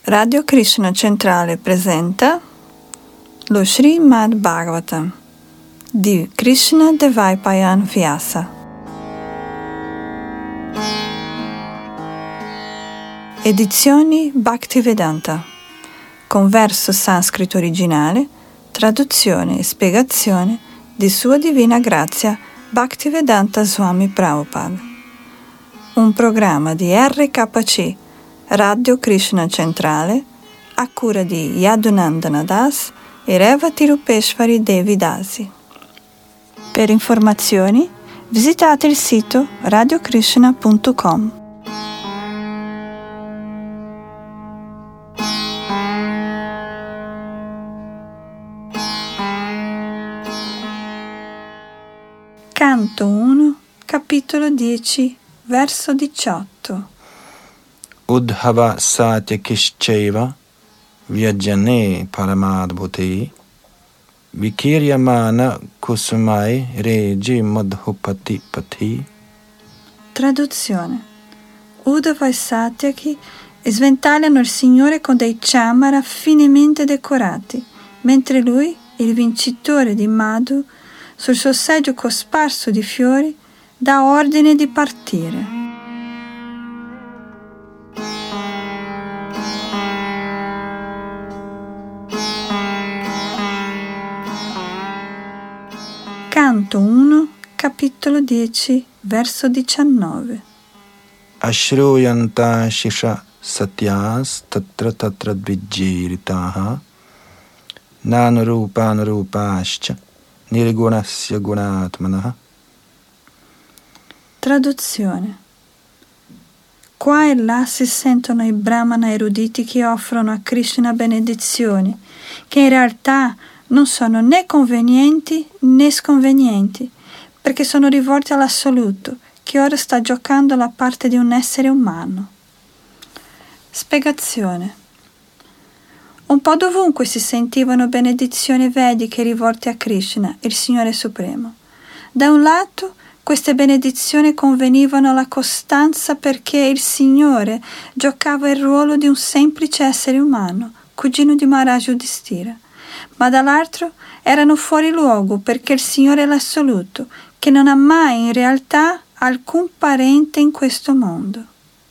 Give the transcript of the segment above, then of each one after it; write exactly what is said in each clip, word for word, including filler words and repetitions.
Radio Krishna Centrale presenta lo Srimad Bhagavatam di Krishna Devaipayan Vyasa. Edizioni Bhaktivedanta, con verso sanscrito originale, traduzione e spiegazione di Sua Divina Grazia Bhaktivedanta Swami Prabhupada. Un programma di R K C Radio Krishna Centrale a cura di Yadunandana Das e Revati Rupeshvari Devi Dasi. Per informazioni visitate il sito radio krishna punto com. Canto uno, capitolo dieci, verso diciotto. Udhava Satyakishchaiva Vyajane Paramadbhuti Vikiryamana Kusumai Reji Madhupati Pati. Traduzione. Uddhava e Satyaki sventagliano il Signore con dei chamara finemente decorati, mentre lui, il vincitore di Madhu, sul suo seggio cosparso di fiori, dà ordine di partire. Canto uno, capitolo dieci, verso diciannove. Ashruyanta Shisha Satyas Tatra Tatra Dvijiritaha Nanurupa Narupascha Nirgunasya Gunatmanaha. Traduzione. Qua e là si sentono i brahmana eruditi che offrono a Krishna benedizioni, che in realtà non sono né convenienti né sconvenienti, perché sono rivolti all'assoluto, che ora sta giocando la parte di un essere umano. Spiegazione. Un po' dovunque si sentivano benedizioni vediche rivolte a Krishna, il Signore Supremo. Da un lato, queste benedizioni convenivano alla costanza perché il Signore giocava il ruolo di un semplice essere umano, cugino di Maharaj Yudhishthira, ma dall'altro erano fuori luogo perché il Signore è l'assoluto, che non ha mai in realtà alcun parente in questo mondo.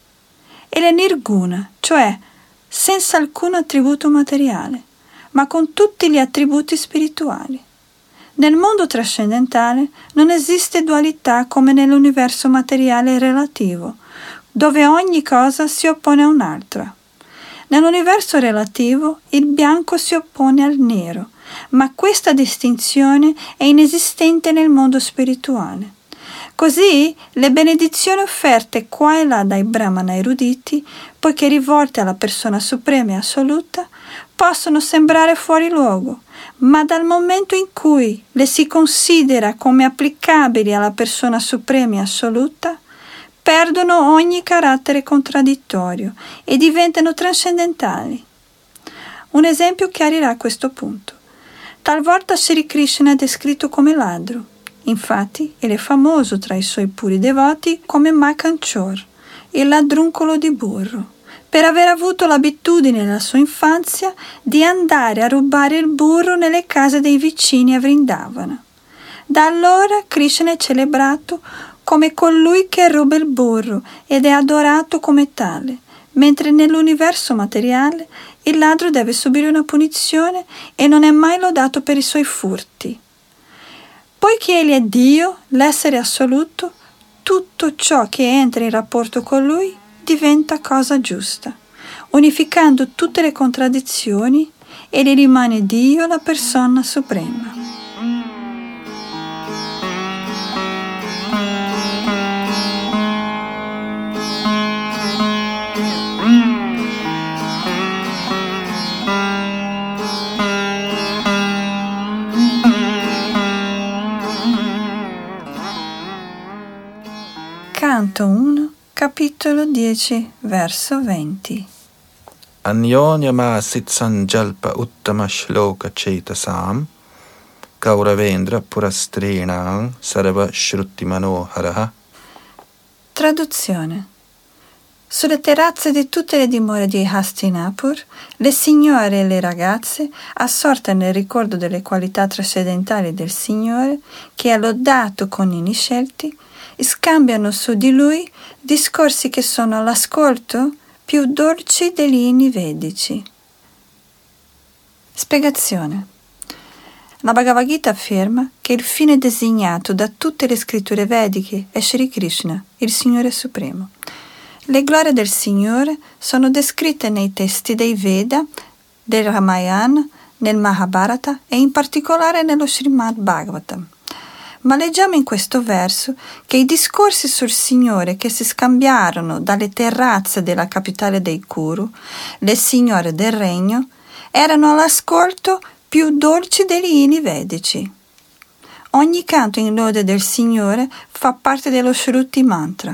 E le nirguna, cioè senza alcun attributo materiale, ma con tutti gli attributi spirituali. Nel mondo trascendentale non esiste dualità come nell'universo materiale relativo, dove ogni cosa si oppone a un'altra. Nell'universo relativo il bianco si oppone al nero, ma questa distinzione è inesistente nel mondo spirituale. Così le benedizioni offerte qua e là dai brahmana eruditi, poiché rivolte alla persona suprema e assoluta, possono sembrare fuori luogo, ma dal momento in cui le si considera come applicabili alla persona suprema e assoluta, perdono ogni carattere contraddittorio e diventano trascendentali. Un esempio chiarirà questo punto. Talvolta Sri Krishna è descritto come ladro. Infatti, egli è famoso tra i suoi puri devoti come Makanchor, il ladruncolo di burro, per aver avuto l'abitudine nella sua infanzia di andare a rubare il burro nelle case dei vicini a Vrindavana. Da allora Krishna è celebrato come colui che ruba il burro ed è adorato come tale, mentre nell'universo materiale il ladro deve subire una punizione e non è mai lodato per i suoi furti. Poiché egli è Dio, l'essere assoluto, tutto ciò che entra in rapporto con lui diventa cosa giusta. Unificando tutte le contraddizioni, egli rimane Dio, la persona suprema. Canto uno, capitolo dieci, verso venti. Anyonyama Sitsanjalpa Uttama Shloka Chetasam Kauravendra Purastrinam Sarva Shruti Manoharaha. Traduzione. Sulle terrazze di tutte le dimore di Hastinapur, le signore e le ragazze, assorte nel ricordo delle qualità trascendentali del Signore, che è lodato con inni scelti, scambiano su di Lui discorsi che sono all'ascolto più dolci degli inni vedici. Spiegazione. La Bhagavad Gita afferma che il fine designato da tutte le scritture vediche è Shri Krishna, il Signore Supremo. Le glorie del Signore sono descritte nei testi dei Veda, del Ramayana, nel Mahabharata e in particolare nello Srimad Bhagavatam. Ma leggiamo in questo verso che i discorsi sul Signore che si scambiarono dalle terrazze della capitale dei Kuru, le signore del regno, erano all'ascolto più dolci degli inni vedici. Ogni canto in lode del Signore fa parte dello Shruti Mantra.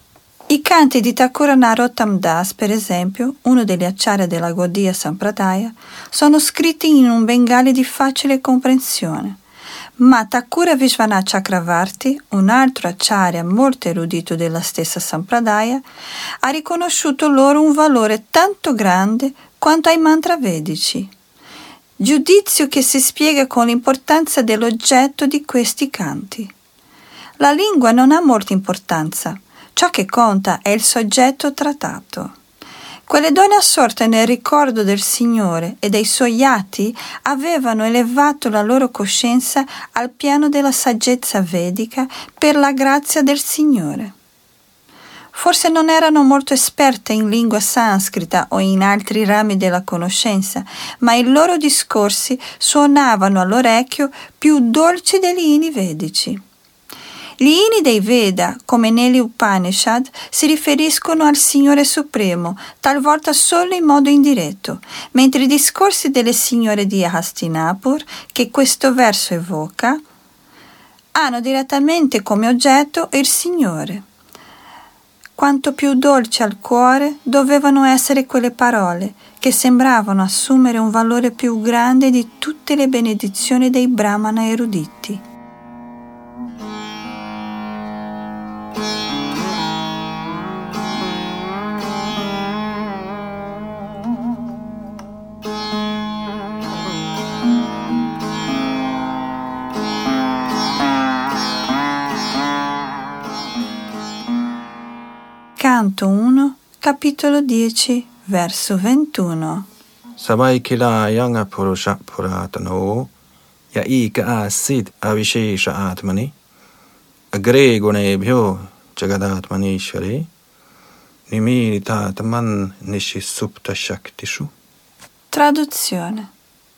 I canti di Thakura Narottam Das, per esempio, uno degli acciari della Gaudiya Sampradaya, sono scritti in un bengali di facile comprensione, ma Thakura Vishwanath Chakravarti, un altro acciarya molto erudito della stessa Sampradaya, ha riconosciuto loro un valore tanto grande quanto ai mantra vedici. Giudizio che si spiega con l'importanza dell'oggetto di questi canti. La lingua non ha molta importanza. Ciò che conta è il soggetto trattato. Quelle donne assorte nel ricordo del Signore e dei suoi atti avevano elevato la loro coscienza al piano della saggezza vedica per la grazia del Signore. Forse non erano molto esperte in lingua sanscrita o in altri rami della conoscenza, ma i loro discorsi suonavano all'orecchio più dolci degli inni vedici. Gli inni dei Veda, come negli Upanishad, si riferiscono al Signore Supremo, talvolta solo in modo indiretto, mentre i discorsi delle signore di Hastinapur, che questo verso evoca, hanno direttamente come oggetto il Signore. Quanto più dolci al cuore dovevano essere quelle parole, che sembravano assumere un valore più grande di tutte le benedizioni dei Brahmana eruditi. Canto uno, capitolo dieci, verso ventuno. Sabai kila yanga purusha puratano yaika asid avishesha atmani agre gunebhyo jagadatmanishwari nimiritatman nishisupta shaktishu. Traduzione.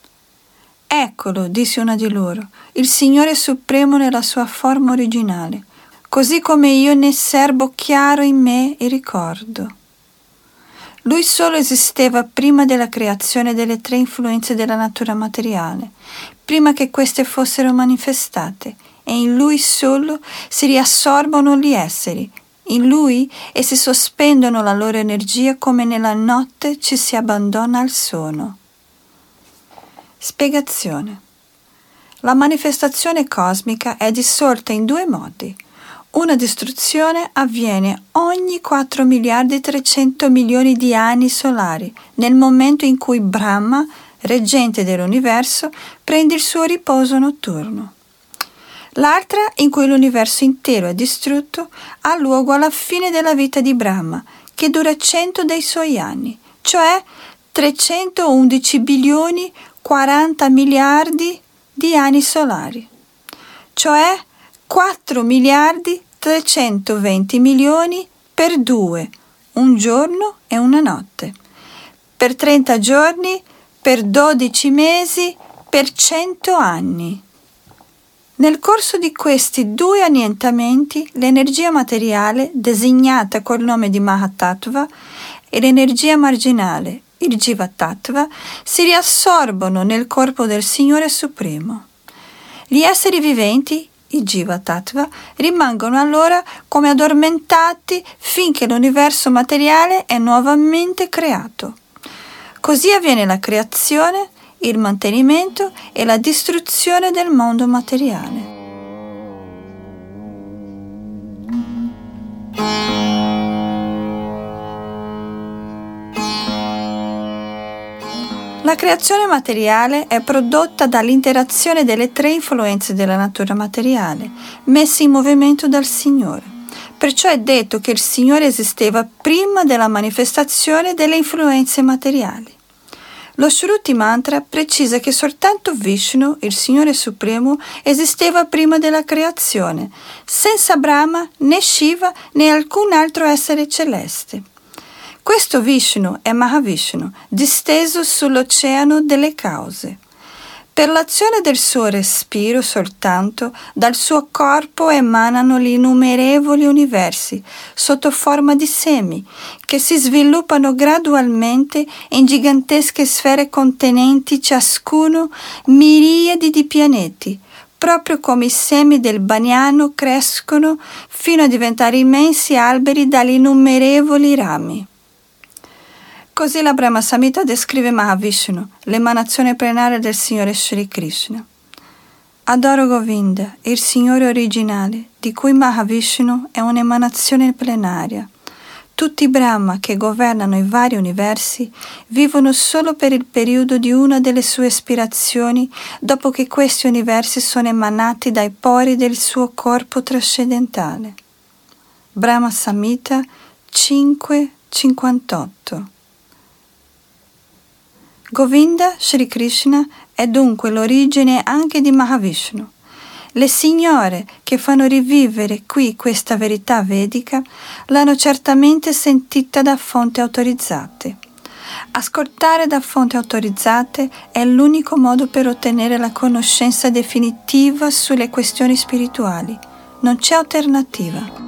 Eccolo, disse una di loro, il Signore Supremo nella sua forma originale, così come io ne serbo chiaro in me e ricordo. Lui solo esisteva prima della creazione delle tre influenze della natura materiale, prima che queste fossero manifestate, e in Lui solo si riassorbono gli esseri, in Lui essi sospendono la loro energia come nella notte ci si abbandona al sonno. Spiegazione. La manifestazione cosmica è dissolta in due modi. Una distruzione avviene ogni quattro miliardi e trecento milioni di anni solari, nel momento in cui Brahma, reggente dell'universo, prende il suo riposo notturno. L'altra, in cui l'universo intero è distrutto, ha luogo alla fine della vita di Brahma, che dura cento dei suoi anni, cioè trecentoundici bilioni quaranta miliardi di anni solari, cioè quattro miliardi trecentoventi milioni per due, un giorno e una notte, per trenta giorni, per dodici mesi, per cento anni. Nel corso di questi due annientamenti, l'energia materiale, designata col nome di Mahatattva, e l'energia marginale, il Jivatattva, si riassorbono nel corpo del Signore Supremo. Gli esseri viventi, i Jivatattva, rimangono allora come addormentati finché l'universo materiale è nuovamente creato. Così avviene la creazione, il mantenimento e la distruzione del mondo materiale. La creazione materiale è prodotta dall'interazione delle tre influenze della natura materiale, messe in movimento dal Signore. Perciò è detto che il Signore esisteva prima della manifestazione delle influenze materiali. Lo Shruti Mantra precisa che soltanto Vishnu, il Signore Supremo, esisteva prima della creazione, senza Brahma, né Shiva, né alcun altro essere celeste. Questo Vishnu è Mahavishnu, disteso sull'oceano delle cause. Per l'azione del suo respiro soltanto, dal suo corpo emanano gli innumerevoli universi, sotto forma di semi, che si sviluppano gradualmente in gigantesche sfere contenenti ciascuno miriadi di pianeti, proprio come i semi del baniano crescono fino a diventare immensi alberi dagli innumerevoli rami. Così la Brahma Samhita descrive Mahavishnu, l'emanazione plenaria del Signore Shri Krishna. Adoro Govinda, il Signore originale, di cui Mahavishnu è un'emanazione plenaria. Tutti i Brahma che governano i vari universi vivono solo per il periodo di una delle sue ispirazioni dopo che questi universi sono emanati dai pori del suo corpo trascendentale. Brahma Samhita cinque cinquantotto. Govinda Shri Krishna è dunque l'origine anche di Mahavishnu. Le signore che fanno rivivere qui questa verità vedica l'hanno certamente sentita da fonti autorizzate. Ascoltare da fonti autorizzate è l'unico modo per ottenere la conoscenza definitiva sulle questioni spirituali. Non c'è alternativa.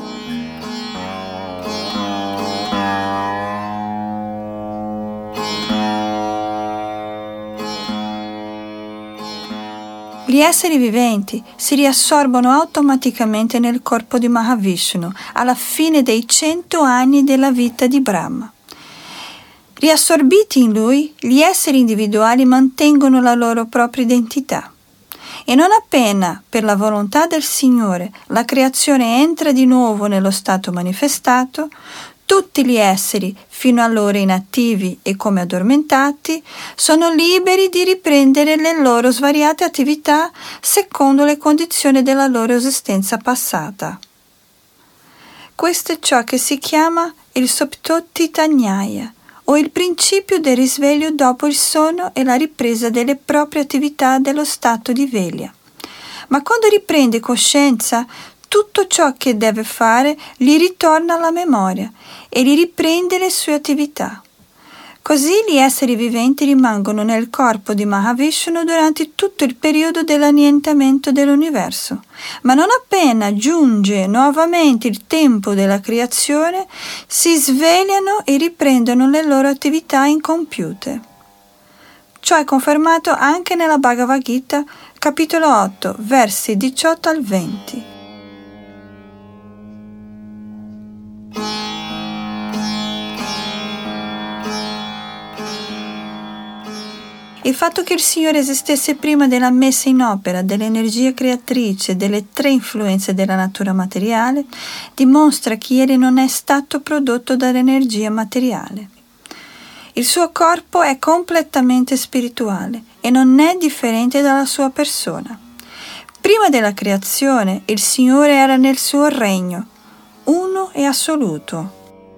Gli esseri viventi si riassorbono automaticamente nel corpo di Mahavishnu alla fine dei cento anni della vita di Brahma. Riassorbiti in lui, gli esseri individuali mantengono la loro propria identità. E non appena, per la volontà del Signore, la creazione entra di nuovo nello stato manifestato, tutti gli esseri, fino allora inattivi e come addormentati, sono liberi di riprendere le loro svariate attività secondo le condizioni della loro esistenza passata. Questo è ciò che si chiama il Saptotita Nyaya, o il principio del risveglio dopo il sonno e la ripresa delle proprie attività dello stato di veglia. Ma quando riprende coscienza, tutto ciò che deve fare gli ritorna alla memoria e gli riprende le sue attività. Così gli esseri viventi rimangono nel corpo di Mahavishnu durante tutto il periodo dell'annientamento dell'universo, ma non appena giunge nuovamente il tempo della creazione, si svegliano e riprendono le loro attività incompiute. Ciò è confermato anche nella Bhagavad Gita, capitolo otto, versi diciotto al venti. Il fatto che il Signore esistesse prima della messa in opera dell'energia creatrice delle tre influenze della natura materiale dimostra che egli non è stato prodotto dall'energia materiale. Il suo corpo è completamente spirituale e non è differente dalla sua persona. Prima della creazione, il Signore era nel suo regno, uno e assoluto.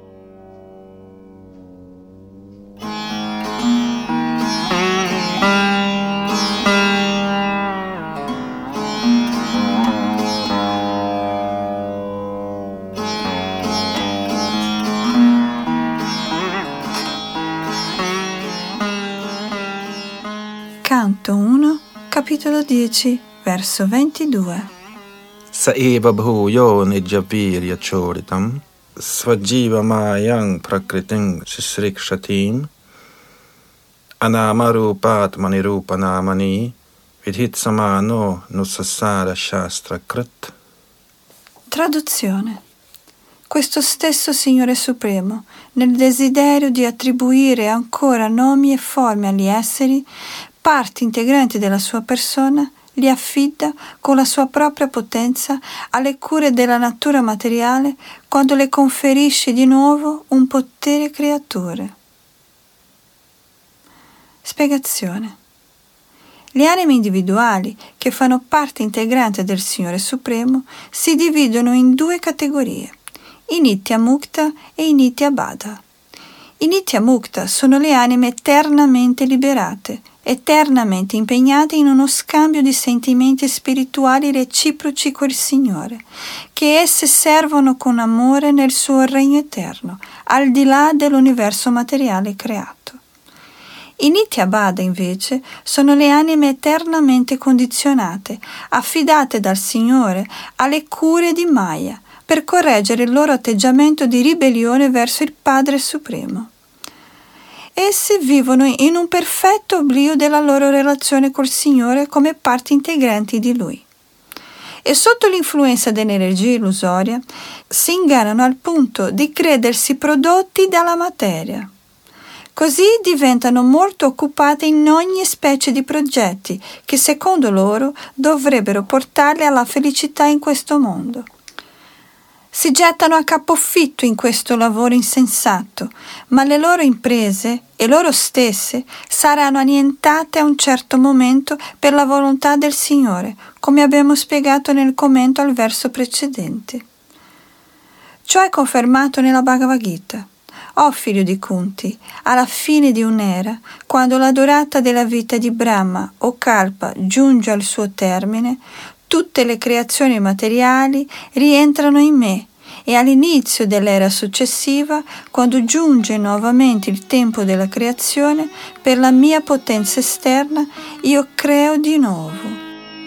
Canto uno, capitolo dieci, verso ventidue. Sa eva bhuyo nijyavirya choritam svajiva mayang prakriting sisrikshatim anamarupaatmani rupanamani vidhitsamano nusassara shastra krit. Traduzione. Questo stesso Signore Supremo, nel desiderio di attribuire ancora nomi e forme agli esseri, parti integranti della sua persona, li affida con la sua propria potenza alle cure della natura materiale quando le conferisce di nuovo un potere creatore. Spiegazione. Le anime individuali, che fanno parte integrante del Signore Supremo, si dividono in due categorie, i Nitya Mukta e i Nitya Baddha. I Nitya Mukta sono le anime eternamente liberate, eternamente impegnate in uno scambio di sentimenti spirituali reciproci col Signore, che esse servono con amore nel suo regno eterno, al di là dell'universo materiale creato. I Nitya Baddha, invece, sono le anime eternamente condizionate, affidate dal Signore alle cure di Maya, per correggere il loro atteggiamento di ribellione verso il Padre Supremo. Essi vivono in un perfetto oblio della loro relazione col Signore come parti integranti di Lui. E sotto l'influenza dell'energia illusoria si ingannano al punto di credersi prodotti dalla materia. Così diventano molto occupate in ogni specie di progetti che secondo loro dovrebbero portarli alla felicità in questo mondo. Si gettano a capofitto in questo lavoro insensato, ma le loro imprese e loro stesse saranno annientate a un certo momento per la volontà del Signore, come abbiamo spiegato nel commento al verso precedente. Ciò è confermato nella Bhagavad Gita. O figlio di Kunti, alla fine di un'era, quando la durata della vita di Brahma o Kalpa giunge al suo termine, tutte le creazioni materiali rientrano in me e all'inizio dell'era successiva, quando giunge nuovamente il tempo della creazione, per la mia potenza esterna, io creo di nuovo.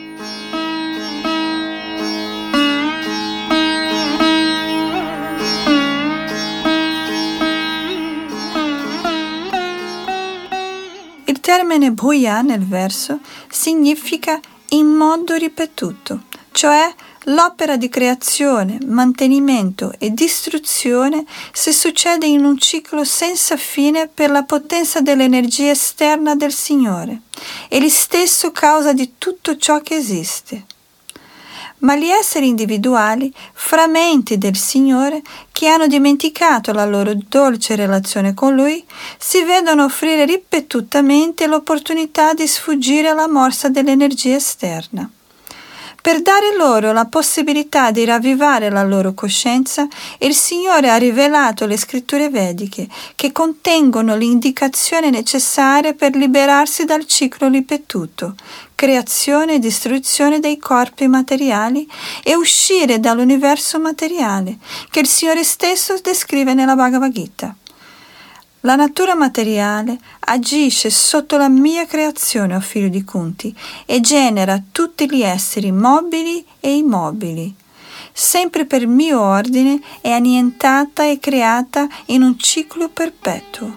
Il termine bhuya nel verso significa in modo ripetuto, cioè l'opera di creazione, mantenimento e distruzione si succede in un ciclo senza fine per la potenza dell'energia esterna del Signore, egli stesso causa di tutto ciò che esiste. Ma gli esseri individuali, frammenti del Signore, che hanno dimenticato la loro dolce relazione con Lui, si vedono offrire ripetutamente l'opportunità di sfuggire alla morsa dell'energia esterna. Per dare loro la possibilità di ravvivare la loro coscienza, il Signore ha rivelato le scritture vediche, che contengono le indicazioni necessarie per liberarsi dal ciclo ripetuto, creazione e distruzione dei corpi materiali e uscire dall'universo materiale, che il Signore stesso descrive nella Bhagavad Gita. La natura materiale agisce sotto la mia creazione, o figlio di Kunti, e genera tutti gli esseri mobili e immobili. Sempre per mio ordine è annientata e creata in un ciclo perpetuo.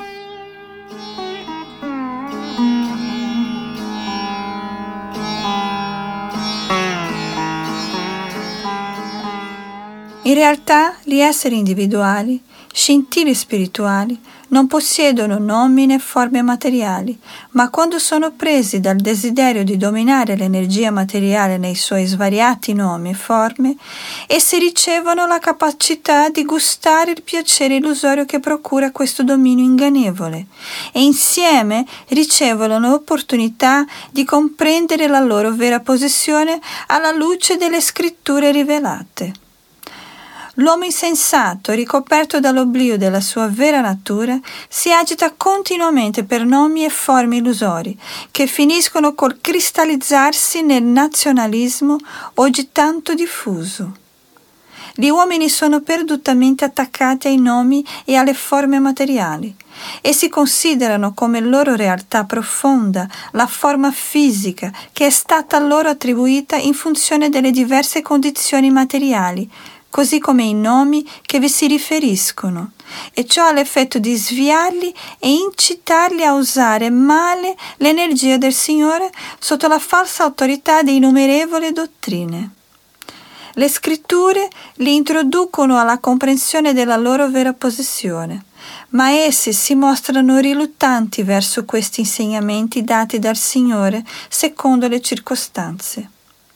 In realtà, gli esseri individuali, scintille spirituali, non possiedono nomi né forme materiali, ma quando sono presi dal desiderio di dominare l'energia materiale nei suoi svariati nomi e forme, essi ricevono la capacità di gustare il piacere illusorio che procura questo dominio ingannevole, e insieme ricevono l'opportunità di comprendere la loro vera posizione alla luce delle scritture rivelate. L'uomo insensato, ricoperto dall'oblio della sua vera natura, si agita continuamente per nomi e forme illusori, che finiscono col cristallizzarsi nel nazionalismo oggi tanto diffuso. Gli uomini sono perdutamente attaccati ai nomi e alle forme materiali e si considerano come loro realtà profonda la forma fisica che è stata loro attribuita in funzione delle diverse condizioni materiali, così come i nomi che vi si riferiscono, e ciò ha l'effetto di sviarli e incitarli a usare male l'energia del Signore sotto la falsa autorità di innumerevoli dottrine. Le scritture li introducono alla comprensione della loro vera posizione, ma essi si mostrano riluttanti verso questi insegnamenti dati dal Signore secondo le circostanze.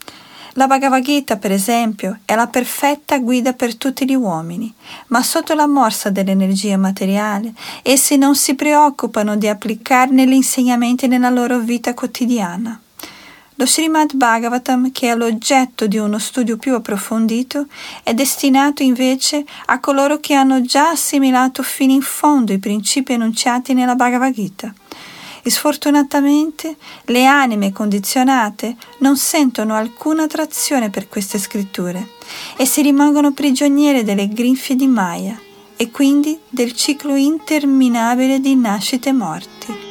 La Bhagavad Gita, per esempio, è la perfetta guida per tutti gli uomini, ma sotto la morsa dell'energia materiale, essi non si preoccupano di applicarne gli insegnamenti nella loro vita quotidiana. Lo Srimad Bhagavatam, che è l'oggetto di uno studio più approfondito, è destinato invece a coloro che hanno già assimilato fino in fondo i principi enunciati nella Bhagavad Gita. E sfortunatamente le anime condizionate non sentono alcuna attrazione per queste scritture e si rimangono prigioniere delle grinfie di Maya e quindi del ciclo interminabile di nascite e morti.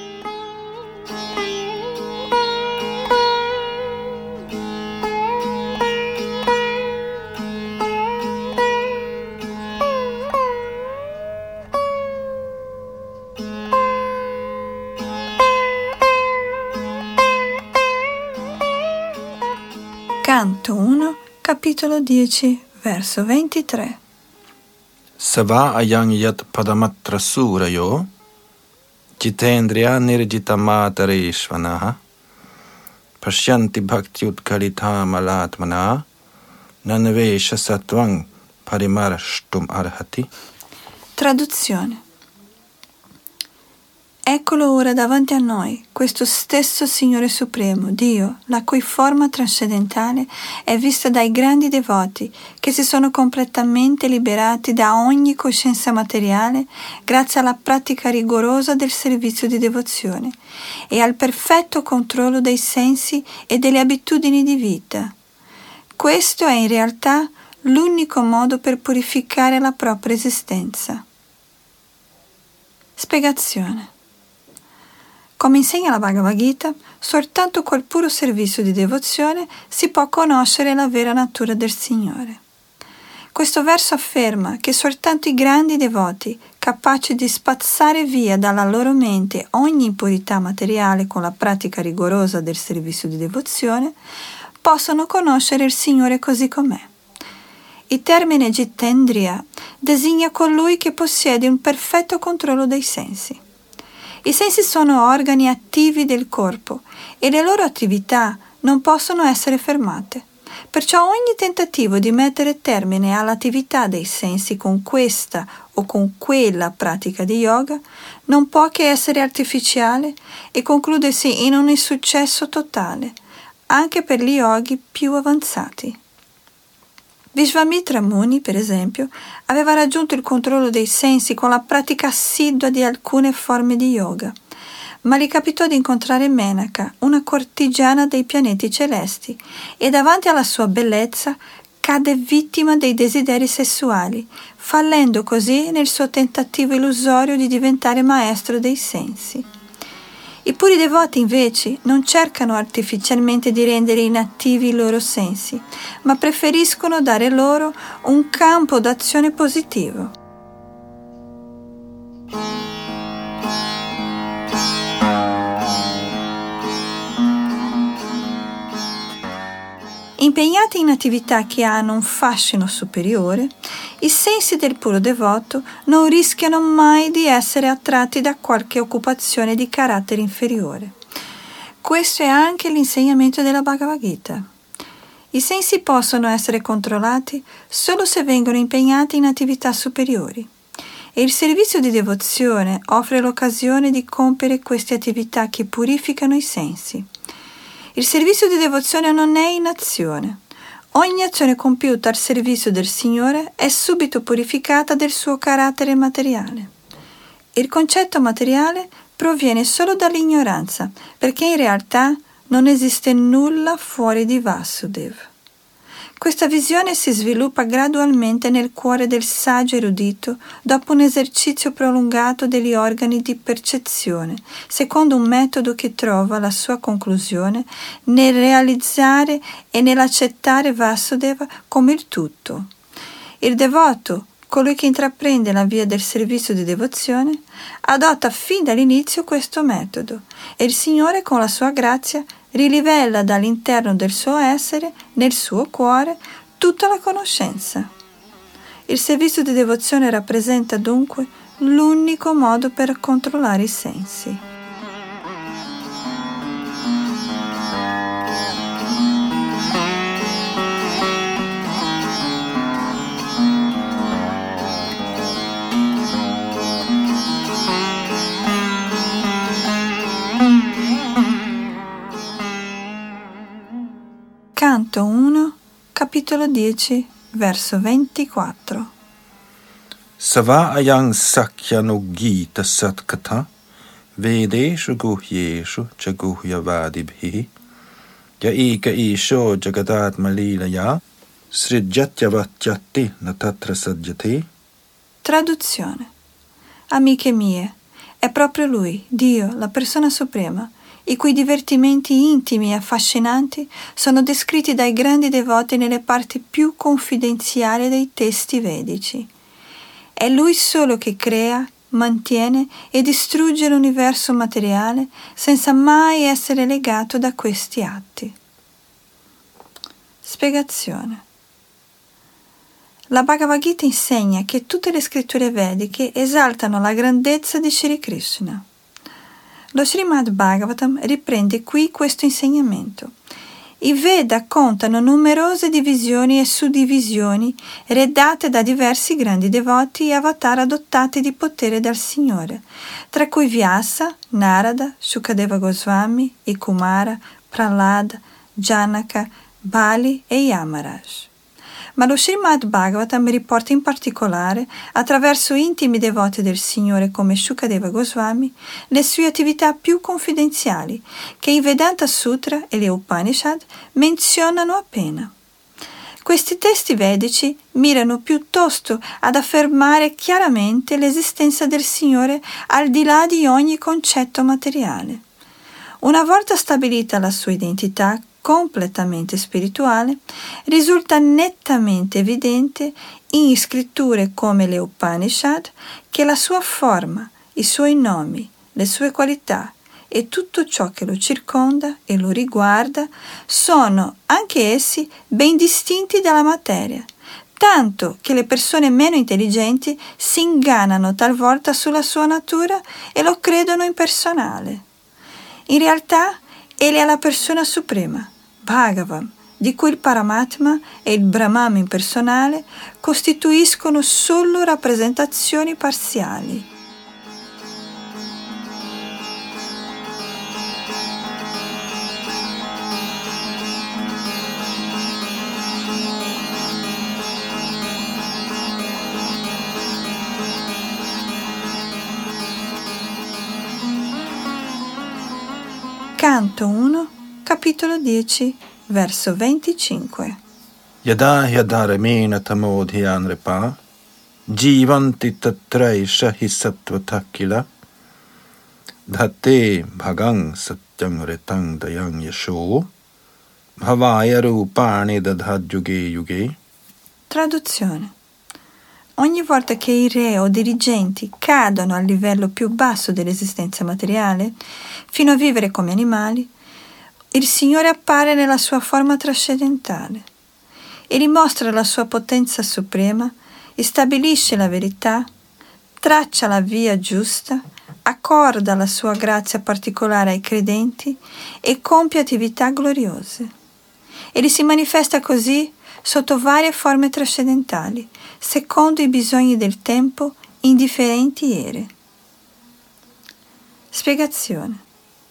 Canto uno, capitolo dieci, verso ventitré. Sava ayang yat padamatra surayo jitendriya nirjitamatareshvanaha pashyanti bhaktyut kalitamalatmana nanvesha sattvang parimarashtum arhati. Traduzione. Eccolo ora davanti a noi, questo stesso Signore Supremo, Dio, la cui forma trascendentale è vista dai grandi devoti che si sono completamente liberati da ogni coscienza materiale grazie alla pratica rigorosa del servizio di devozione e al perfetto controllo dei sensi e delle abitudini di vita. Questo è in realtà l'unico modo per purificare la propria esistenza. Spiegazione. Come insegna la Bhagavad Gita, soltanto col puro servizio di devozione si può conoscere la vera natura del Signore. Questo verso afferma che soltanto i grandi devoti, capaci di spazzare via dalla loro mente ogni impurità materiale con la pratica rigorosa del servizio di devozione, possono conoscere il Signore così com'è. Il termine Jitendriya designa colui che possiede un perfetto controllo dei sensi. I sensi sono organi attivi del corpo e le loro attività non possono essere fermate. Perciò ogni tentativo di mettere termine all'attività dei sensi con questa o con quella pratica di yoga non può che essere artificiale e concludersi in un insuccesso totale, anche per gli yogi più avanzati. Vishvamitra Muni, per esempio, aveva raggiunto il controllo dei sensi con la pratica assidua di alcune forme di yoga, ma gli capitò di incontrare Menaka, una cortigiana dei pianeti celesti, e davanti alla sua bellezza cadde vittima dei desideri sessuali, fallendo così nel suo tentativo illusorio di diventare maestro dei sensi. I puri devoti invece non cercano artificialmente di rendere inattivi i loro sensi, ma preferiscono dare loro un campo d'azione positivo. Impegnati in attività che hanno un fascino superiore, i sensi del puro devoto non rischiano mai di essere attratti da qualche occupazione di carattere inferiore. Questo è anche l'insegnamento della Bhagavad Gita. I sensi possono essere controllati solo se vengono impegnati in attività superiori, e il servizio di devozione offre l'occasione di compiere queste attività che purificano i sensi. Il servizio di devozione non è inazione. Ogni azione compiuta al servizio del Signore è subito purificata del suo carattere materiale. Il concetto materiale proviene solo dall'ignoranza, perché in realtà non esiste nulla fuori di Vasudeva. Questa visione si sviluppa gradualmente nel cuore del saggio erudito dopo un esercizio prolungato degli organi di percezione, secondo un metodo che trova la sua conclusione nel realizzare e nell'accettare Vasudeva come il tutto. Il devoto, colui che intraprende la via del servizio di devozione, adotta fin dall'inizio questo metodo e il Signore con la sua grazia rilivella dall'interno del suo essere, nel suo cuore, tutta la conoscenza. Il servizio di devozione rappresenta dunque l'unico modo per controllare i sensi. Canto uno, capitolo dieci, verso ventiquattro. Sava ayang sakyanugita satkata vedeshu guhyeshu chaguhyavadibhi ya eka isho jagadat malilaya srijatyavatjati natatra sajjati. Traduzione. Amiche mie, è proprio Lui, Dio, la persona suprema, i cui divertimenti intimi e affascinanti sono descritti dai grandi devoti nelle parti più confidenziali dei testi vedici. È Lui solo che crea, mantiene e distrugge l'universo materiale senza mai essere legato da questi atti. Spiegazione. La Bhagavad Gita insegna che tutte le scritture vediche esaltano la grandezza di Shri Krishna. Lo Srimad Bhagavatam riprende qui questo insegnamento. I Veda contano numerose divisioni e suddivisioni redate da diversi grandi devoti e avatar adottati di potere dal Signore, tra cui Vyasa, Narada, Shukadeva Goswami, Kumara, Prahlada, Janaka, Bali e Yamaraj. Ma lo Srimad Bhagavatam riporta in particolare, attraverso intimi devoti del Signore come Shukadeva Goswami, le sue attività più confidenziali, che i Vedanta Sutra e le Upanishad menzionano appena. Questi testi vedici mirano piuttosto ad affermare chiaramente l'esistenza del Signore al di là di ogni concetto materiale. Una volta stabilita la sua identità completamente spirituale, risulta nettamente evidente in scritture come le Upanishad che la sua forma, i suoi nomi, le sue qualità e tutto ciò che lo circonda e lo riguarda sono anche essi ben distinti dalla materia, tanto che le persone meno intelligenti si ingannano talvolta sulla sua natura e lo credono impersonale. In realtà egli è la persona suprema, Bhagavan, di cui il Paramatma e il Brahman impersonale costituiscono solo rappresentazioni parziali. Canto uno, capitolo dieci, verso venticinque. Yada yada remena tamodhyan repa jivanti tatraisha hi sattvatakila dhate bhagang satyam retang dayang yasho bhavaya rupani dadhadyuge yuge. Traduzione. Ogni volta che i re o dirigenti cadono al livello più basso dell'esistenza materiale, fino a vivere come animali, il Signore appare nella sua forma trascendentale e dimostra la sua potenza suprema, stabilisce la verità, traccia la via giusta, accorda la sua grazia particolare ai credenti e compie attività gloriose. Egli si manifesta così sotto varie forme trascendentali, secondo i bisogni del tempo in differenti ere. Spiegazione.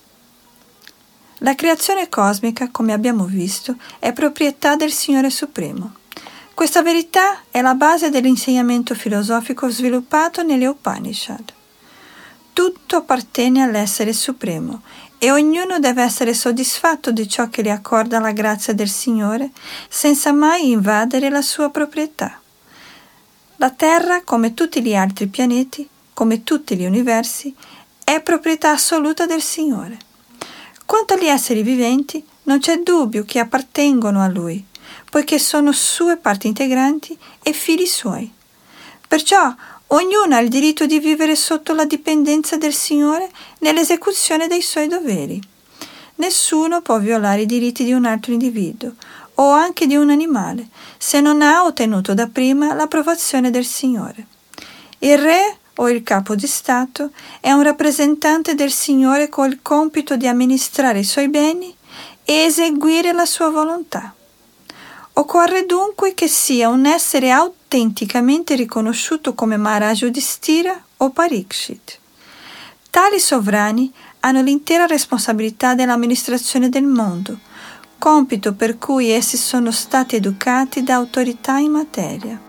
La creazione cosmica, come abbiamo visto, è proprietà del Signore Supremo. Questa verità è la base dell'insegnamento filosofico sviluppato nelle Upanishad. Tutto appartiene all'essere supremo e ognuno deve essere soddisfatto di ciò che gli accorda la grazia del Signore senza mai invadere la sua proprietà. La Terra, come tutti gli altri pianeti, come tutti gli universi, è proprietà assoluta del Signore. Quanto agli esseri viventi, non c'è dubbio che appartengono a Lui, poiché sono sue parti integranti e figli Suoi. Perciò ognuno ha il diritto di vivere sotto la dipendenza del Signore nell'esecuzione dei Suoi doveri. Nessuno può violare i diritti di un altro individuo o anche di un animale se non ha ottenuto da prima l'approvazione del Signore. Il re o il capo di Stato è un rappresentante del Signore col compito di amministrare i suoi beni e eseguire la sua volontà. Occorre dunque che sia un essere autenticamente riconosciuto come Maharaj Yudhishthira o Parikshit. Tali sovrani hanno l'intera responsabilità dell'amministrazione del mondo, compito per cui essi sono stati educati da autorità in materia.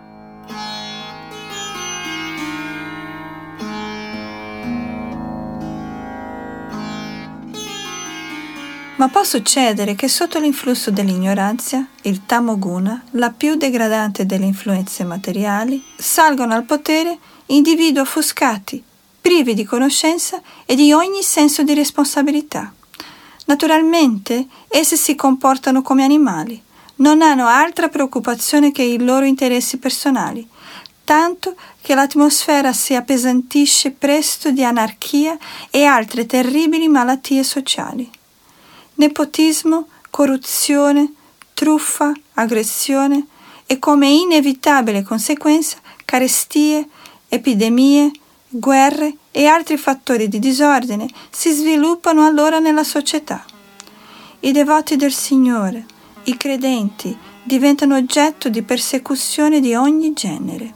Ma può succedere che sotto l'influsso dell'ignoranza, il tamoguna, la più degradante delle influenze materiali, salgano al potere individui offuscati, privi di conoscenza e di ogni senso di responsabilità. Naturalmente, essi si comportano come animali, non hanno altra preoccupazione che i loro interessi personali, tanto che l'atmosfera si appesantisce presto di anarchia e altre terribili malattie sociali. Nepotismo, corruzione, truffa, aggressione e come inevitabile conseguenza carestie, epidemie, guerre e altri fattori di disordine si sviluppano allora nella società. I devoti del Signore, i credenti, diventano oggetto di persecuzione di ogni genere.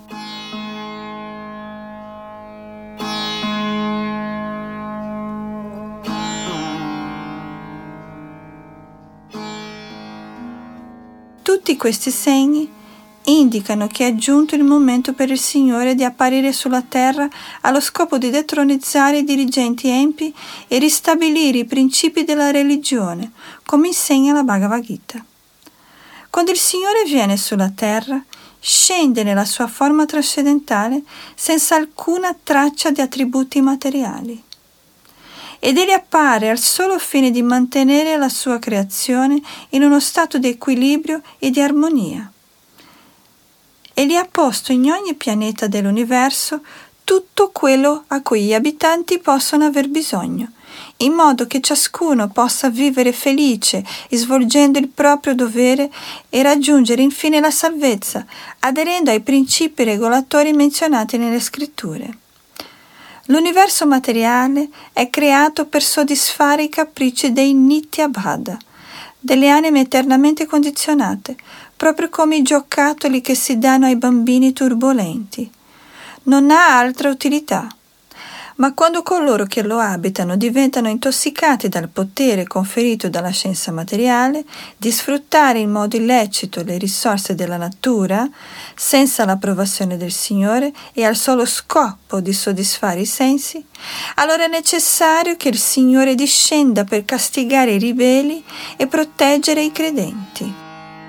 Tutti questi segni indicano che è giunto il momento per il Signore di apparire sulla terra allo scopo di detronizzare i dirigenti empi e ristabilire i principi della religione, come insegna la Bhagavad Gita. Quando il Signore viene sulla terra, scende nella sua forma trascendentale senza alcuna traccia di attributi materiali. Ed egli appare al solo fine di mantenere la sua creazione in uno stato di equilibrio e di armonia. Egli ha posto in ogni pianeta dell'universo tutto quello a cui gli abitanti possono aver bisogno, in modo che ciascuno possa vivere felice e svolgendo il proprio dovere e raggiungere infine la salvezza, aderendo ai principi regolatori menzionati nelle scritture. L'universo materiale è creato per soddisfare i capricci dei Nitya-Bhada, delle anime eternamente condizionate, proprio come i giocattoli che si danno ai bambini turbolenti. Non ha altra utilità. Ma quando coloro che lo abitano diventano intossicati dal potere conferito dalla scienza materiale di sfruttare in modo illecito le risorse della natura, senza l'approvazione del Signore e al solo scopo di soddisfare i sensi, allora è necessario che il Signore discenda per castigare i ribelli e proteggere i credenti.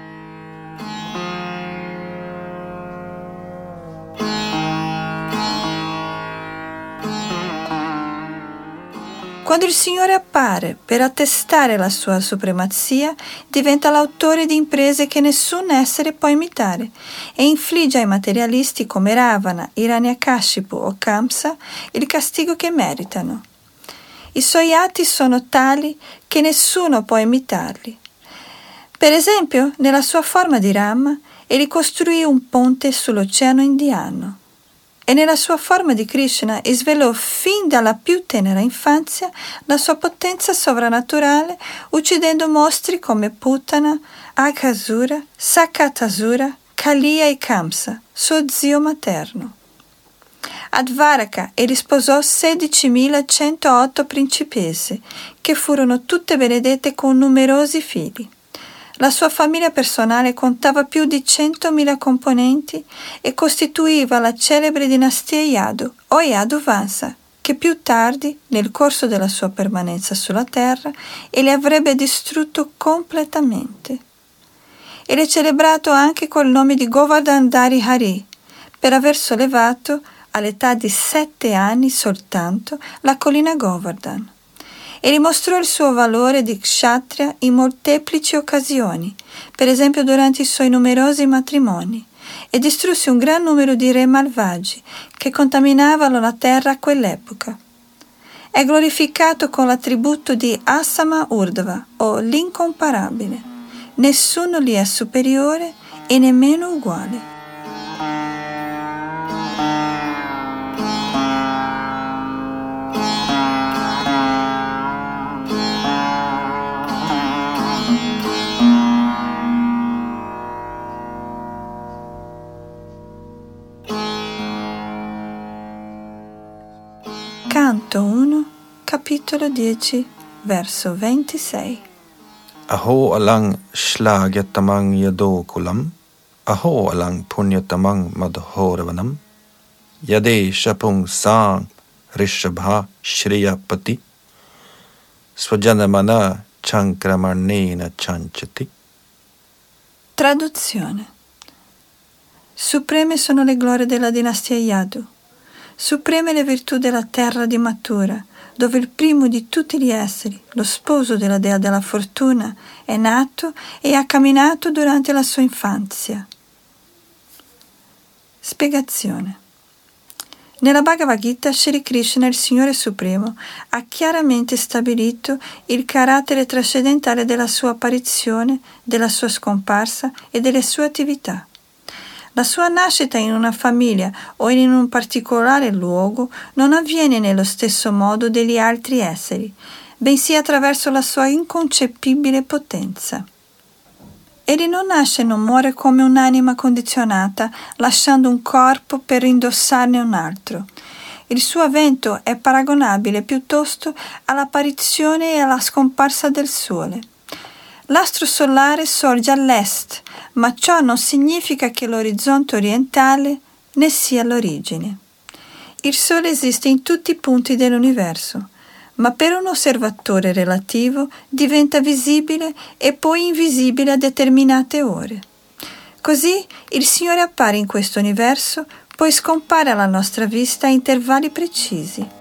Quando il Signore appare per attestare la sua supremazia, diventa l'autore di imprese che nessun essere può imitare e infligge ai materialisti come Ravana, Hiranyakashipu o Kamsa il castigo che meritano. I suoi atti sono tali che nessuno può imitarli. Per esempio, nella sua forma di Rama, egli costruì un ponte sull'Oceano Indiano. E nella sua forma di Krishna svelò fin dalla più tenera infanzia la sua potenza sovrannaturale, uccidendo mostri come Putana, Aghasura, Sakatasura, Kaliya e Kamsa, suo zio materno. A Dvaraka egli sposò sedicimilacentotto principesse, che furono tutte benedette con numerosi figli. La sua famiglia personale contava più di centomila componenti e costituiva la celebre dinastia Yadu o Yadu Vansa, che più tardi, nel corso della sua permanenza sulla terra, egli avrebbe distrutto completamente. Egli è celebrato anche col nome di Govardhan Dari Hari, per aver sollevato, all'età di sette anni soltanto, la collina Govardhan. E dimostrò il suo valore di kshatriya in molteplici occasioni, per esempio durante i suoi numerosi matrimoni, e distrusse un gran numero di re malvagi che contaminavano la terra a quell'epoca. È glorificato con l'attributo di Asama Urdhva, o l'incomparabile. Nessuno gli è superiore e nemmeno uguale. Canto uno, capitolo dieci, verso ventisei. Aho alang shlagyatamang yadokulam, aho alang punyatamang madhoravanam, yade shapung sang rishabha shriyapati, svajanamana chankramarnena chanchati. Traduzione. Supreme sono le glorie della dinastia Yadu, supreme le virtù della terra di Mathura, dove il primo di tutti gli esseri, lo sposo della dea della fortuna, è nato e ha camminato durante la sua infanzia. Spiegazione. Nella Bhagavad Gita, Shri Krishna, il Signore Supremo, ha chiaramente stabilito il carattere trascendentale della sua apparizione, della sua scomparsa e delle sue attività. La sua nascita in una famiglia o in un particolare luogo non avviene nello stesso modo degli altri esseri, bensì attraverso la sua inconcepibile potenza. Egli non nasce e non muore come un'anima condizionata, lasciando un corpo per indossarne un altro. Il suo avvento è paragonabile piuttosto all'apparizione e alla scomparsa del Sole. L'astro solare sorge all'est, ma ciò non significa che l'orizzonte orientale ne sia l'origine. Il Sole esiste in tutti i punti dell'universo, ma per un osservatore relativo diventa visibile e poi invisibile a determinate ore. Così il Signore appare in questo universo, poi scompare alla nostra vista a intervalli precisi.